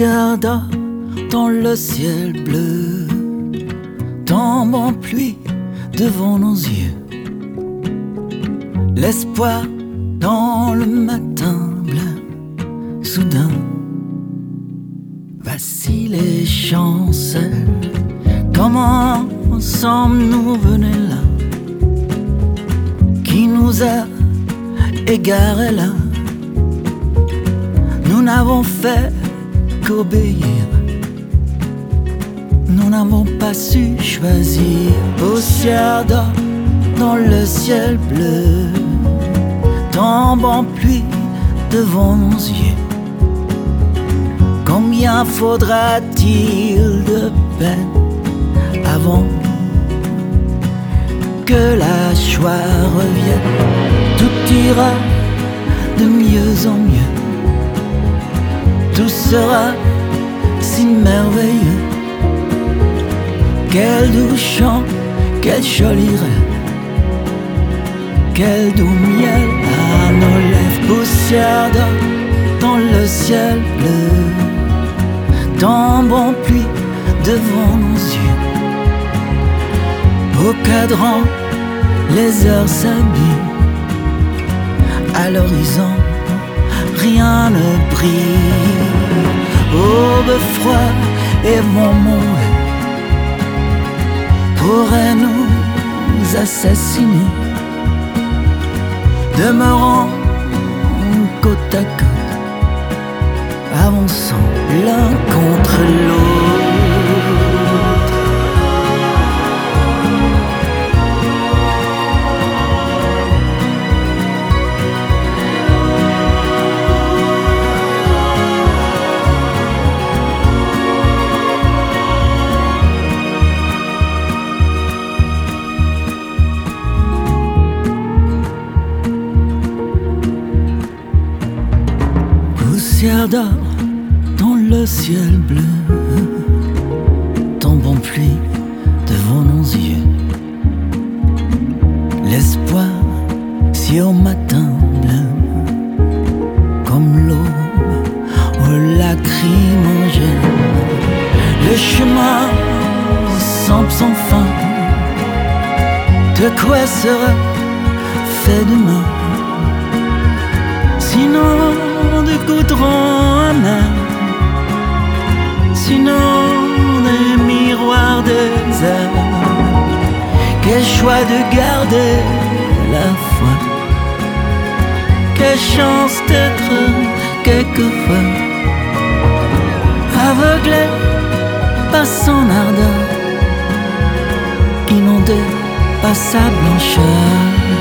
poussière d'or dans le ciel bleu, tombe en pluie devant nos yeux. L'espoir dans le matin blanc, soudain vacille et chancelle. Comment sommes-nous venus là? Qui nous a égarés là? Nous n'avons fait qu'obéir. Nous n'avons pas su choisir. Poussière d'or dans le ciel bleu, tombe en pluie devant nos yeux. Combien faudra-t-il de peine avant que la joie revienne? Tout ira de mieux en mieux. Tout sera si merveilleux. Quel doux chant, quel joli rêve, quel doux miel à nos lèvres. Poussière d'or dans le ciel bleu, tombe en pluie devant nos yeux. Au cadran, les heures s'habillent. À l'horizon, rien ne brille. Aube froid et moment pourraient nous assassiner. Demeurant côte à côte, avançant l'un contre l'autre. Poussière d'or dans le ciel bleu, tombe en pluie devant nos yeux. L'espoir si au matin blanc, comme l'aube aux lacrymogènes. Le chemin semble sans fin. De quoi sera fait demain? Sinon de goudron à main, sinon des miroirs des heures. Quel choix de garder la foi, quelle chance d'être quelquefois aveuglé par son ardeur, inondé par sa blancheur.